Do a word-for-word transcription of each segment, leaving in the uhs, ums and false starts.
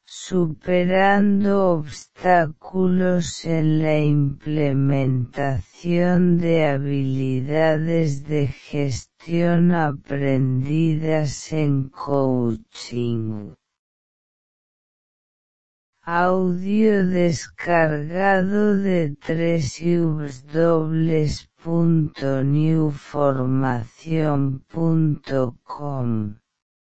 superando obstáculos en la implementación de habilidades de gestión aprendidas en coaching. Audio descargado de w w w punto new formación punto com.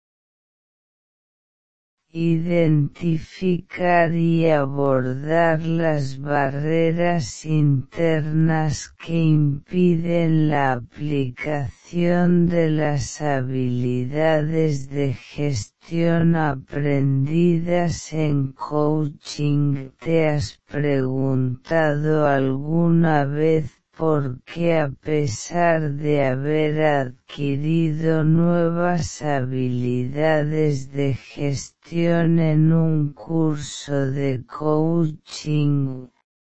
Identificar y abordar las barreras internas que impiden la aplicación de las habilidades de gestión aprendidas en coaching. ¿Te has preguntado alguna vez por qué, a pesar de haber adquirido nuevas habilidades de gestión en un curso de coaching,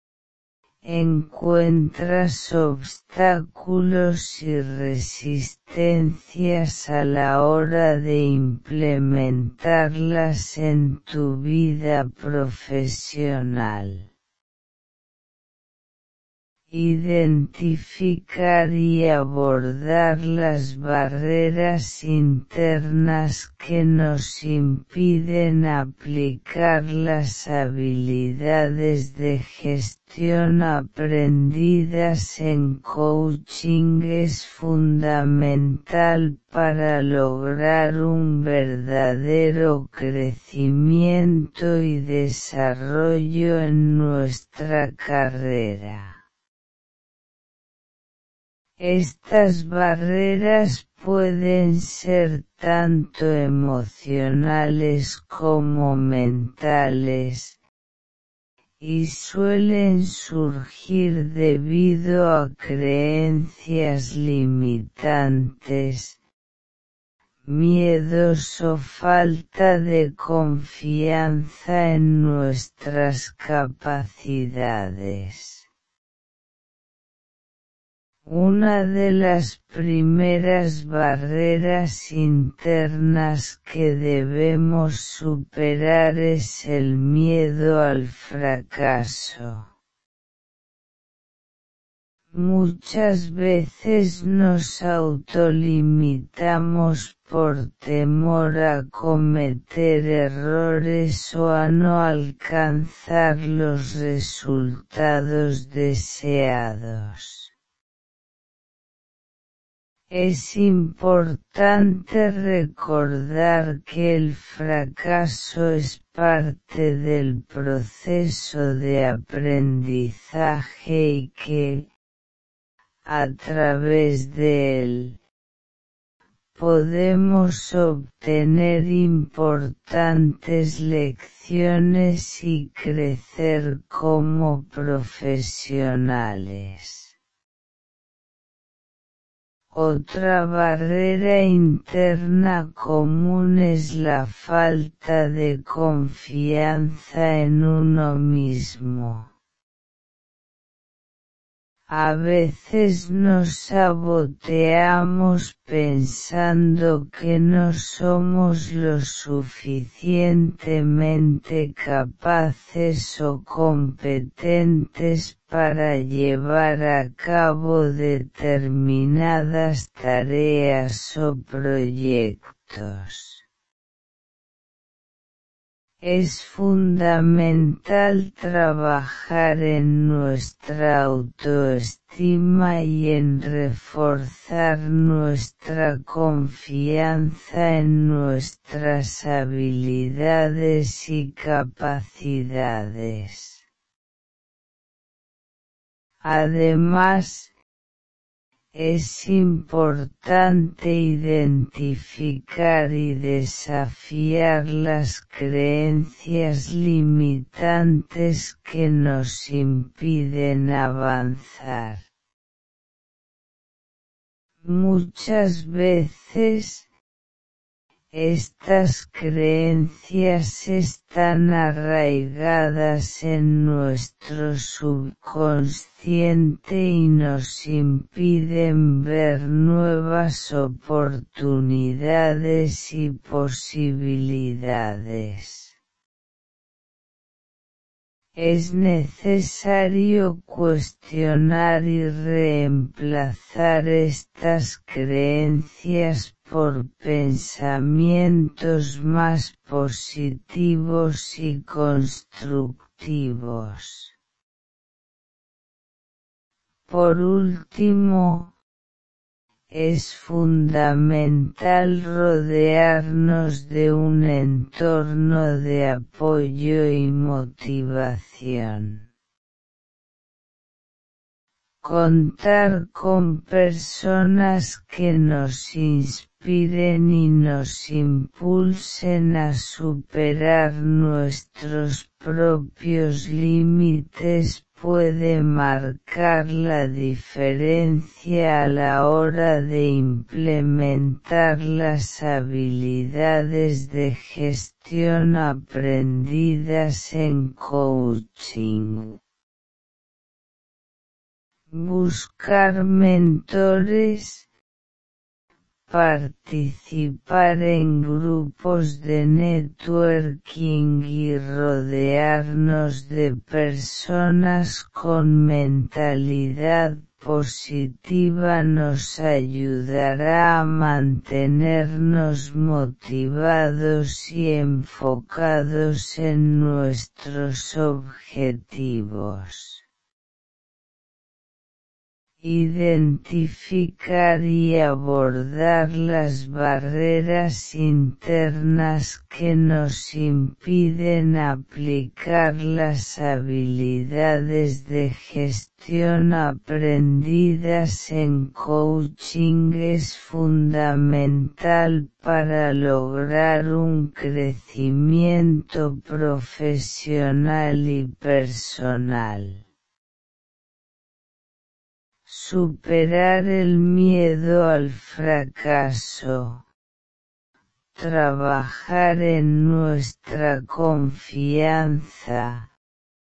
encuentras obstáculos y resistencias a la hora de implementarlas en tu vida profesional? Identificar y abordar las barreras internas que nos impiden aplicar las habilidades de gestión aprendidas en coaching es fundamental para lograr un verdadero crecimiento y desarrollo en nuestra carrera. Estas barreras pueden ser tanto emocionales como mentales, y suelen surgir debido a creencias limitantes, miedos o falta de confianza en nuestras capacidades. Una de las primeras barreras internas que debemos superar es el miedo al fracaso. Muchas veces nos autolimitamos por temor a cometer errores o a no alcanzar los resultados deseados. Es importante recordar que el fracaso es parte del proceso de aprendizaje y que, a través de él, podemos obtener importantes lecciones y crecer como profesionales. Otra barrera interna común es la falta de confianza en uno mismo. A veces nos saboteamos pensando que no somos lo suficientemente capaces o competentes para llevar a cabo determinadas tareas o proyectos. Es fundamental trabajar en nuestra autoestima y en reforzar nuestra confianza en nuestras habilidades y capacidades. Además, es importante identificar y desafiar las creencias limitantes que nos impiden avanzar. Muchas veces, estas creencias están arraigadas en nuestro subconsciente y nos impiden ver nuevas oportunidades y posibilidades. Es necesario cuestionar y reemplazar estas creencias por pensamientos más positivos y constructivos. Por último, es fundamental rodearnos de un entorno de apoyo y motivación. Contar con personas que nos inspiren y nos impulsen a superar nuestros propios límites puede marcar la diferencia a la hora de implementar las habilidades de gestión aprendidas en coaching. Buscar mentores, participar en grupos de networking y rodearnos de personas con mentalidad positiva nos ayudará a mantenernos motivados y enfocados en nuestros objetivos. Identificar y abordar las barreras internas que nos impiden aplicar las habilidades de gestión aprendidas en coaching es fundamental para lograr un crecimiento profesional y personal. Superar el miedo al fracaso. Trabajar en nuestra confianza.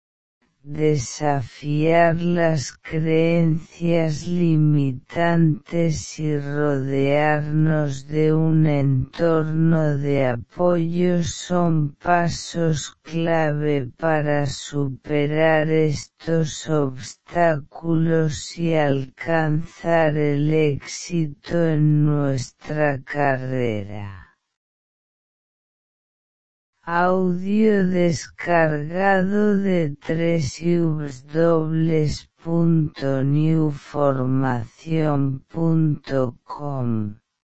Desafiar las creencias limitantes y rodearnos de un entorno de apoyo son pasos clave para superar estos obstáculos y alcanzar el éxito en nuestra carrera. Audio descargado de doble u doble u doble u punto new formación punto com.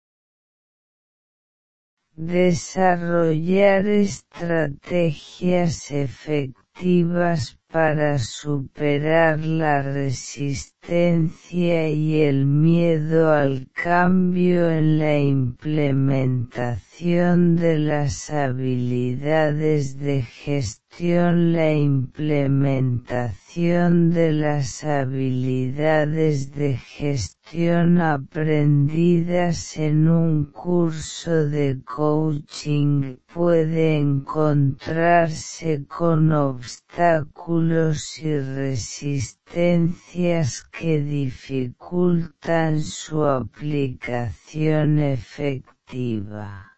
Desarrollar estrategias efectivas para superar la resistencia y el miedo al cambio en la implementación de las habilidades de gestión. La implementación de las habilidades de gestión aprendidas en un curso de coaching puede encontrarse con obstáculos y resistencias que dificultan su aplicación efectiva.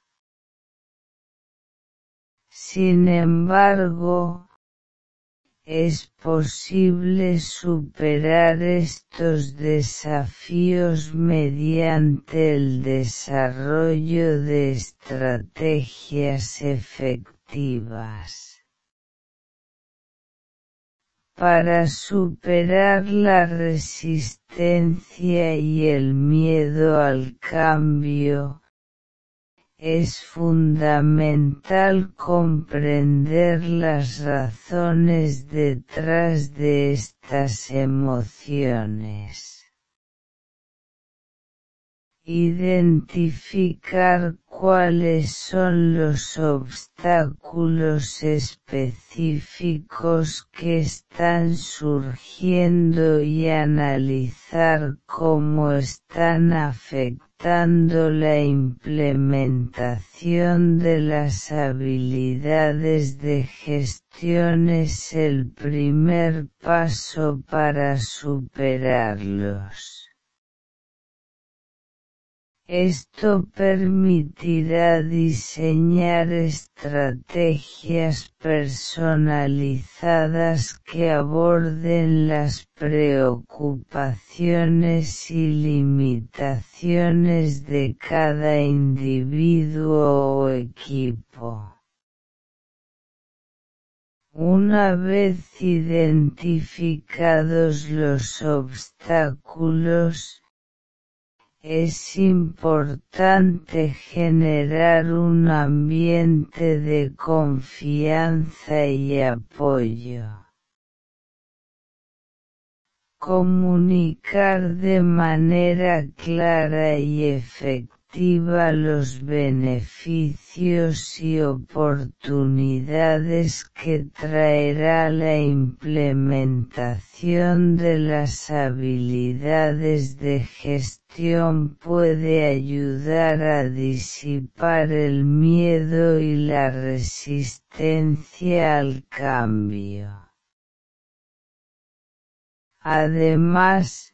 Sin embargo, es posible superar estos desafíos mediante el desarrollo de estrategias efectivas. Para superar la resistencia y el miedo al cambio, es fundamental comprender las razones detrás de estas emociones. Identificar cuáles son los obstáculos específicos que están surgiendo y analizar cómo están afectando la implementación de las habilidades de gestión es el primer paso para superarlos. Esto permitirá diseñar estrategias personalizadas que aborden las preocupaciones y limitaciones de cada individuo o equipo. Una vez identificados los obstáculos, es importante generar un ambiente de confianza y apoyo. Comunicar de manera clara y efectiva los beneficios y oportunidades que traerá la implementación de las habilidades de gestión puede ayudar a disipar el miedo y la resistencia al cambio. Además,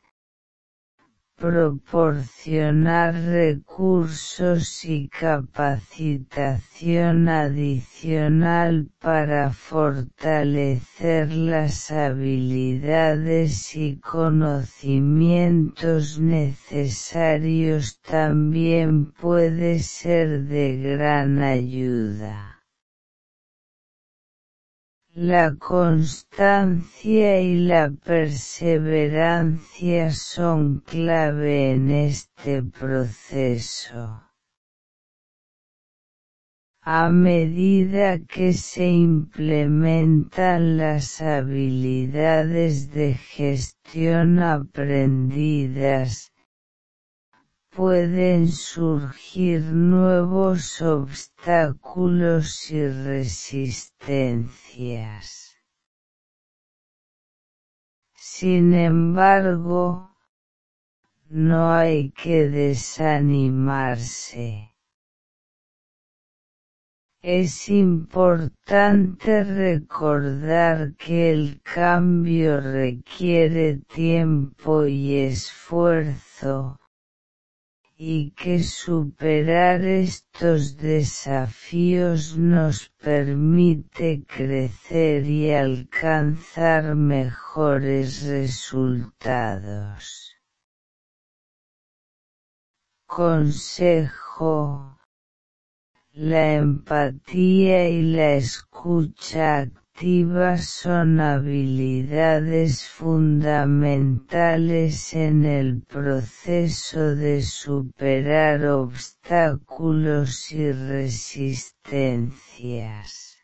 proporcionar recursos y capacitación adicional para fortalecer las habilidades y conocimientos necesarios también puede ser de gran ayuda. La constancia y la perseverancia son clave en este proceso. A medida que se implementan las habilidades de gestión aprendidas, pueden surgir nuevos obstáculos y resistencias. Sin embargo, no hay que desanimarse. Es importante recordar que el cambio requiere tiempo y esfuerzo, y que superar estos desafíos nos permite crecer y alcanzar mejores resultados. Consejo: la empatía y la escucha activa son habilidades fundamentales en el proceso de superar obstáculos y resistencias.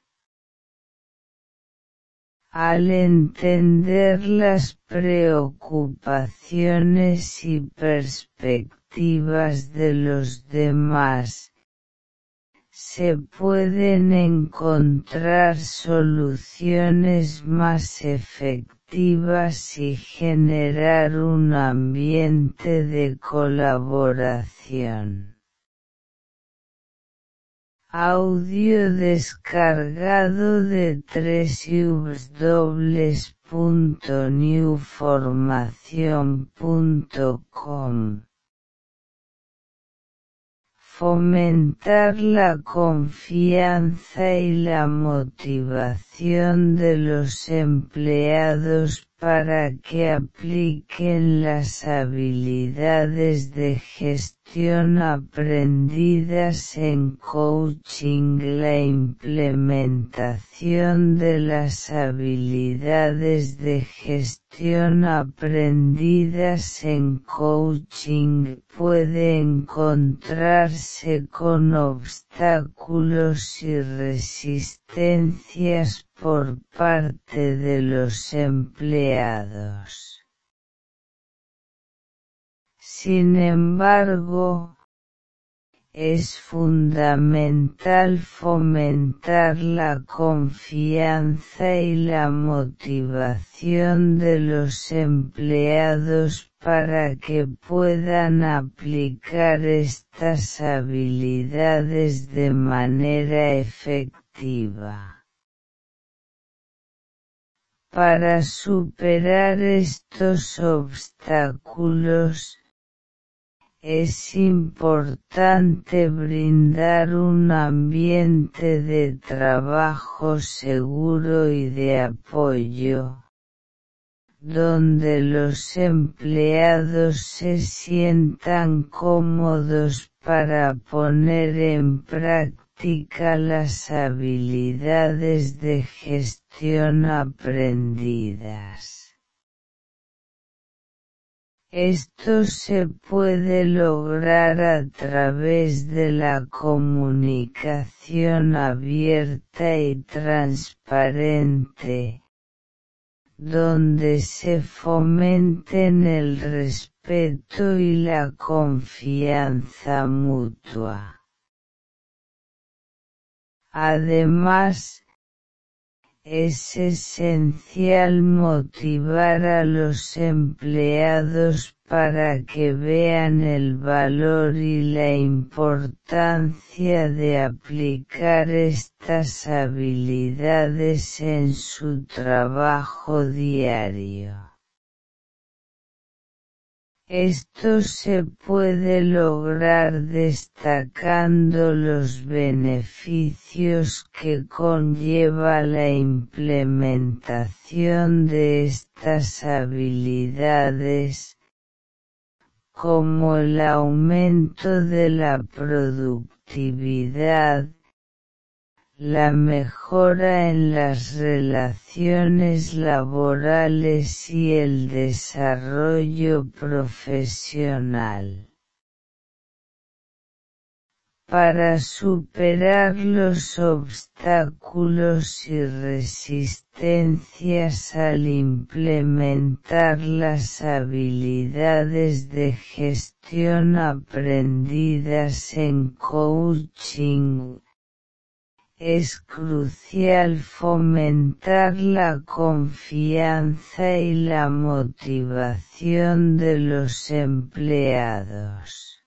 Al entender las preocupaciones y perspectivas de los demás, se pueden encontrar soluciones más efectivas y generar un ambiente de colaboración. Audio descargado de doble u doble u doble u punto new formación punto com. Fomentar la confianza y la motivación de los empleados para que apliquen las habilidades de gestión aprendidas en coaching. La implementación de las habilidades de gestión aprendidas en coaching puede encontrarse con obstáculos y resistencias por parte de los empleados. Sin embargo, es fundamental fomentar la confianza y la motivación de los empleados para que puedan aplicar estas habilidades de manera efectiva. Para superar estos obstáculos, Es importante brindar un ambiente de trabajo seguro y de apoyo, donde los empleados se sientan cómodos para poner en práctica las habilidades de gestión aprendidas. Esto se puede lograr a través de la comunicación abierta y transparente, donde se fomenten el respeto y la confianza mutua. Además, es esencial motivar a los empleados para que vean el valor y la importancia de aplicar estas habilidades en su trabajo diario. Esto se puede lograr destacando los beneficios que conlleva la implementación de estas habilidades, como el aumento de la productividad, la mejora en las relaciones laborales y el desarrollo profesional. Para superar los obstáculos y resistencias al implementar las habilidades de gestión aprendidas en coaching, es crucial fomentar la confianza y la motivación de los empleados.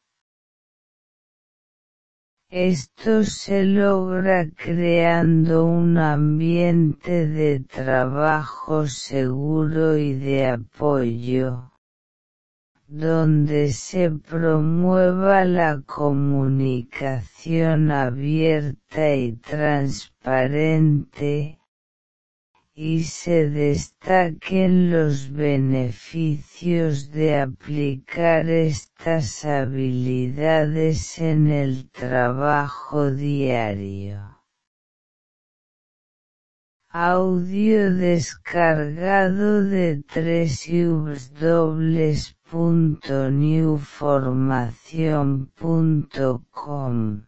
Esto se logra creando un ambiente de trabajo seguro y de apoyo, donde se promueva la comunicación abierta y transparente, y se destaquen los beneficios de aplicar estas habilidades en el trabajo diario. Audio descargado de doble u doble u doble u punto new formación punto com.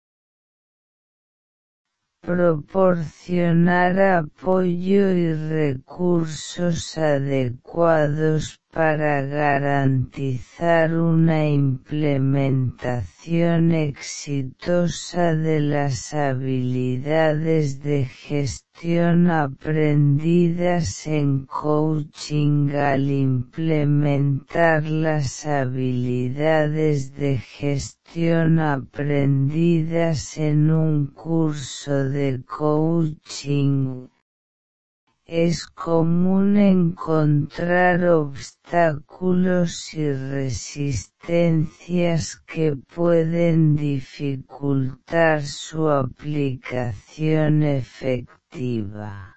Proporcionar apoyo y recursos adecuados para garantizar una implementación exitosa de las habilidades de gestión aprendidas en coaching. Al implementar las habilidades de gestión aprendidas en un curso de coaching, es común encontrar obstáculos y resistencias que pueden dificultar su aplicación efectiva.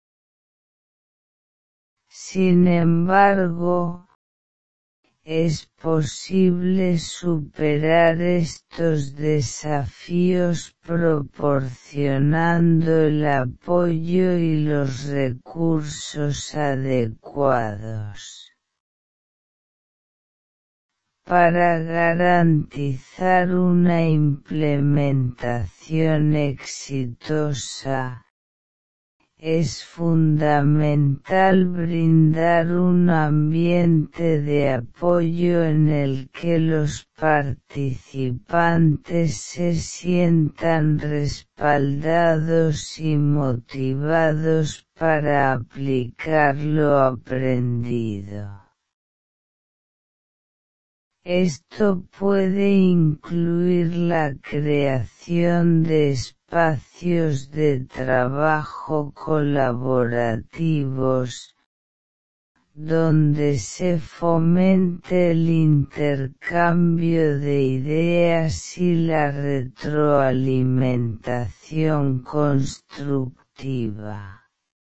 Sin embargo, es posible superar estos desafíos proporcionando el apoyo y los recursos adecuados. Para garantizar una implementación exitosa, es fundamental brindar un ambiente de apoyo en el que los participantes se sientan respaldados y motivados para aplicar lo aprendido. Esto puede incluir la creación de espacios de trabajo colaborativos, donde se fomente el intercambio de ideas y la retroalimentación constructiva.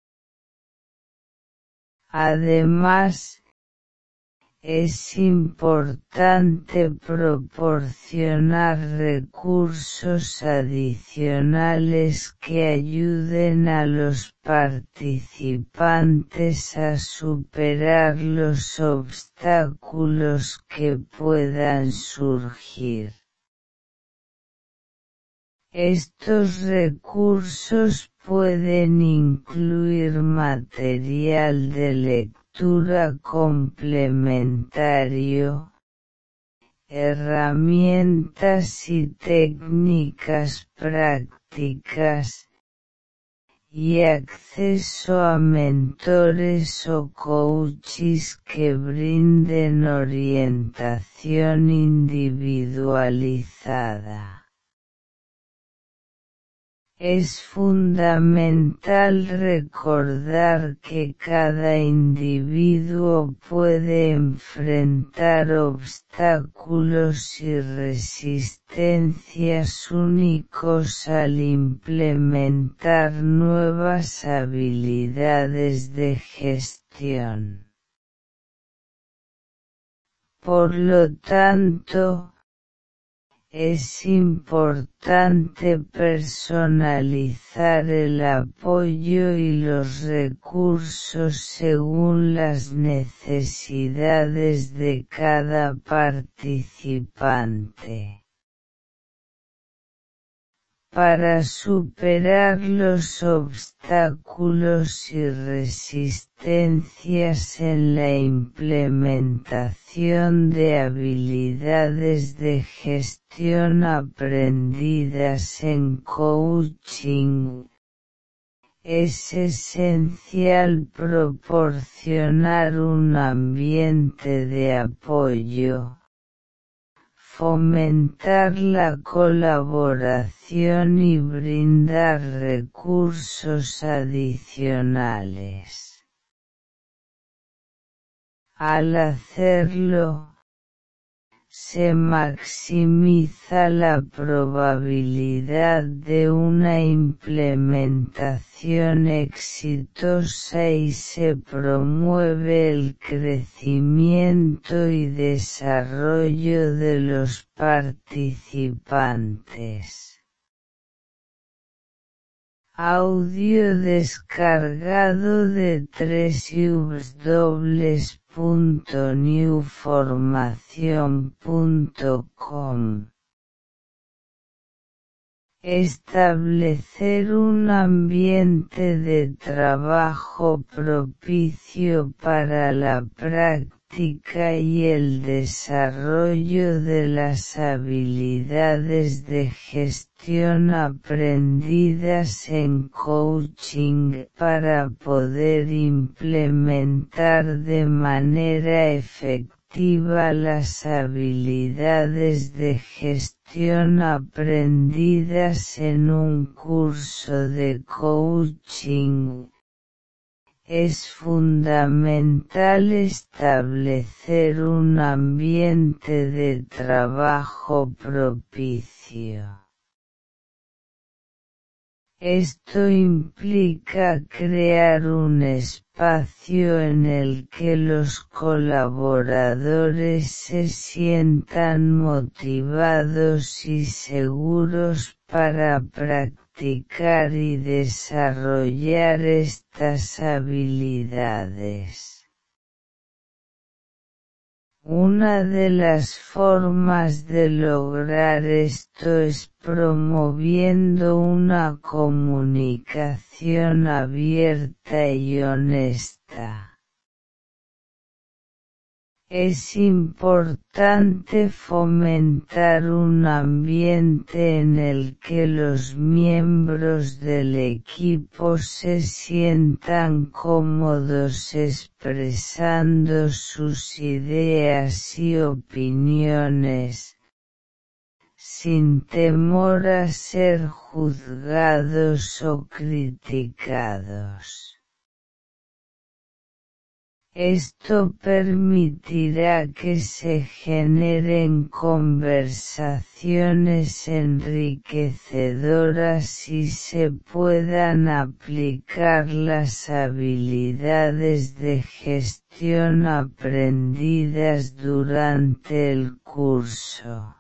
Además, es importante proporcionar recursos adicionales que ayuden a los participantes a superar los obstáculos que puedan surgir. Estos recursos pueden incluir material de lectura complementario, herramientas y técnicas prácticas, y acceso a mentores o coaches que brinden orientación individualizada. Es fundamental recordar que cada individuo puede enfrentar obstáculos y resistencias únicos al implementar nuevas habilidades de gestión. Por lo tanto, es importante personalizar el apoyo y los recursos según las necesidades de cada participante. Para superar los obstáculos y resistencias en la implementación de habilidades de gestión aprendidas en coaching, es esencial proporcionar un ambiente de apoyo, fomentar la colaboración y brindar recursos adicionales. Al hacerlo, se maximiza la probabilidad de una implementación exitosa y se promueve el crecimiento y desarrollo de los participantes. Audio descargado de doble u doble u doble u punto new formación punto com. Establecer un ambiente de trabajo propicio para la práctica y el desarrollo de las habilidades de gestión aprendidas en coaching para poder implementar de manera efectiva las habilidades de gestión aprendidas en un curso de coaching. Es fundamental establecer un ambiente de trabajo propicio. Esto implica crear un espacio en el que los colaboradores se sientan motivados y seguros para practicar y desarrollar estas habilidades. Una de las formas de lograr esto es promoviendo una comunicación abierta y honesta. Es importante fomentar un ambiente en el que los miembros del equipo se sientan cómodos expresando sus ideas y opiniones, sin temor a ser juzgados o criticados. Esto permitirá que se generen conversaciones enriquecedoras y se puedan aplicar las habilidades de gestión aprendidas durante el curso.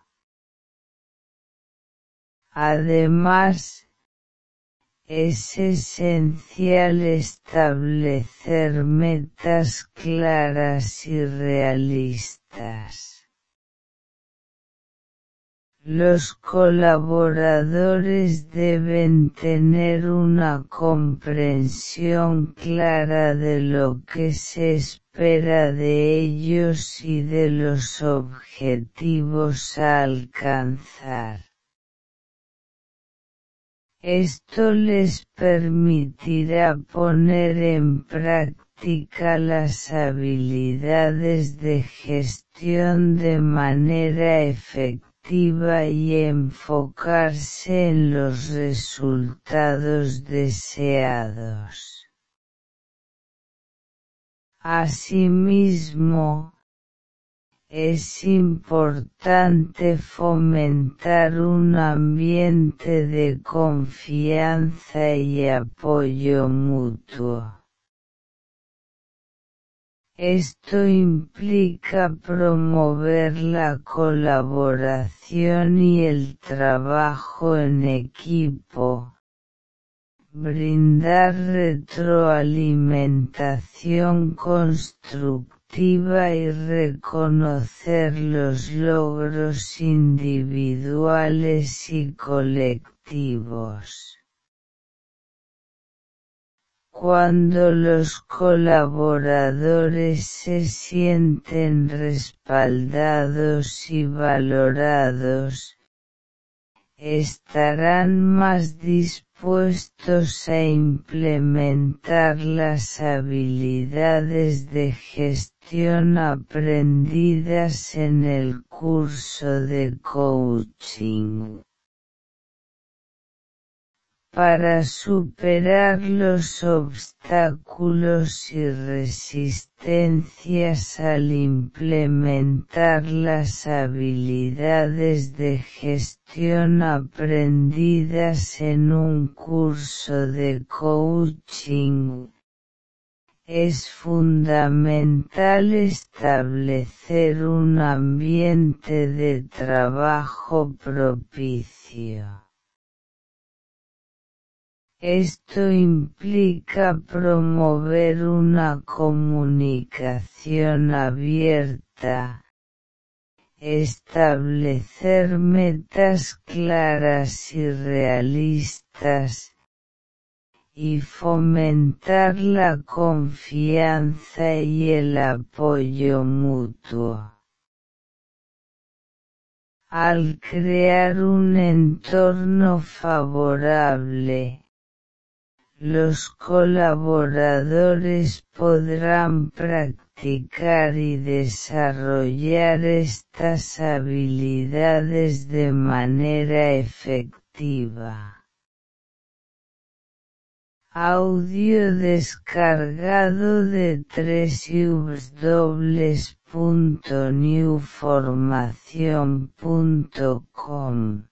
Además, es esencial establecer metas claras y realistas. Los colaboradores deben tener una comprensión clara de lo que se espera de ellos y de los objetivos a alcanzar. Esto les permitirá poner en práctica las habilidades de gestión de manera efectiva y enfocarse en los resultados deseados. Asimismo, es importante fomentar un ambiente de confianza y apoyo mutuo. Esto implica promover la colaboración y el trabajo en equipo, brindar retroalimentación constructiva y reconocer los logros individuales y colectivos. Cuando los colaboradores se sienten respaldados y valorados, estarán más dispuestos a implementar las habilidades de gestión aprendidas en el curso de coaching. Para superar los obstáculos y resistencias al implementar las habilidades de gestión aprendidas en un curso de coaching, es fundamental establecer un ambiente de trabajo propicio. Esto implica promover una comunicación abierta, establecer metas claras y realistas, y fomentar la confianza y el apoyo mutuo. Al crear un entorno favorable, los colaboradores podrán practicar y desarrollar estas habilidades de manera efectiva. Audio descargado de doble u doble u doble u punto new formación punto com.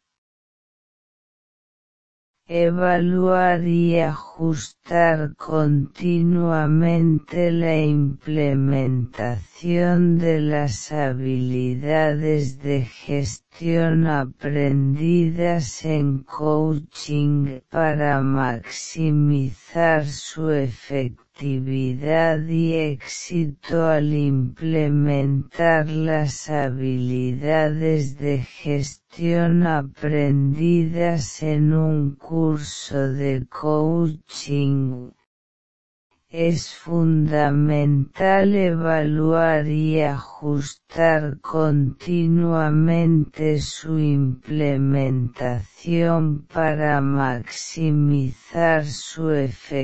Evaluar y ajustar continuamente la implementación de las habilidades de gestión aprendidas en coaching para maximizar su efectividad y éxito al implementar las habilidades de gestión aprendidas en un curso de coaching. Es fundamental evaluar y ajustar continuamente su implementación para maximizar su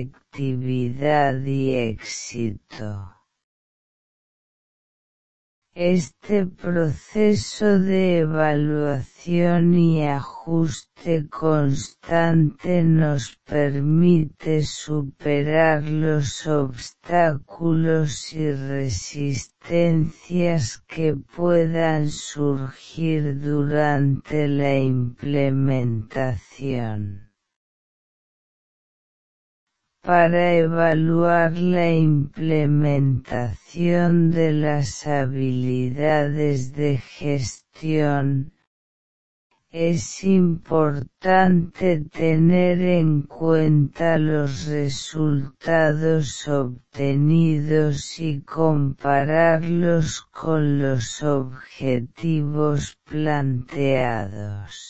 efectividad y éxito. Este proceso de evaluación y ajuste constante nos permite superar los obstáculos y resistencias que puedan surgir durante la implementación. Para evaluar la implementación de las habilidades de gestión, es importante tener en cuenta los resultados obtenidos y compararlos con los objetivos planteados.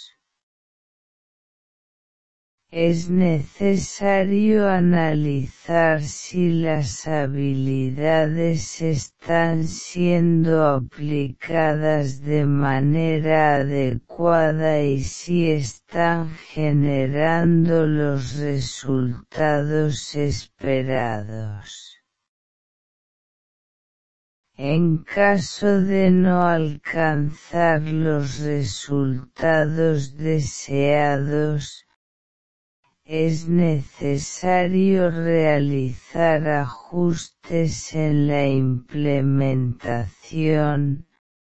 Es necesario analizar si las habilidades están siendo aplicadas de manera adecuada y si están generando los resultados esperados. En caso de no alcanzar los resultados deseados, es necesario realizar ajustes en la implementación,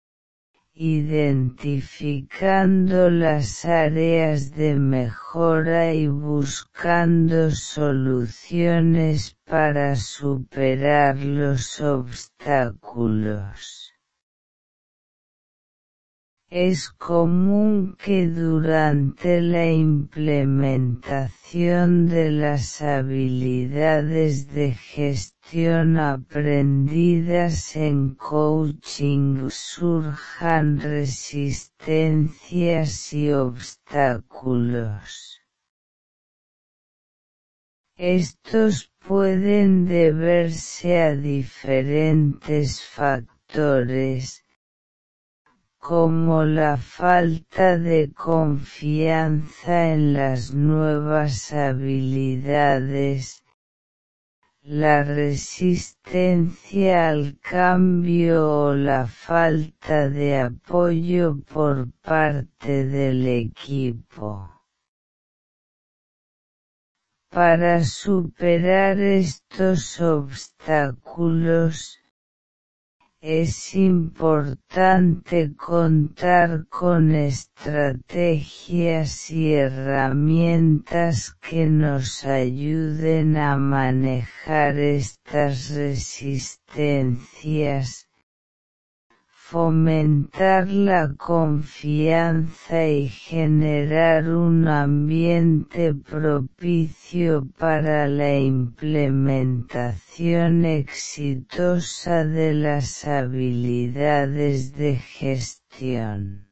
identificando las áreas de mejora y buscando soluciones para superar los obstáculos. Es común que durante la implementación de las habilidades de gestión aprendidas en coaching surjan resistencias y obstáculos. Estos pueden deberse a diferentes factores, como la falta de confianza en las nuevas habilidades, la resistencia al cambio o la falta de apoyo por parte del equipo. Para superar estos obstáculos, es importante contar con estrategias y herramientas que nos ayuden a manejar estas resistencias, fomentar la confianza y generar un ambiente propicio para la implementación exitosa de las habilidades de gestión.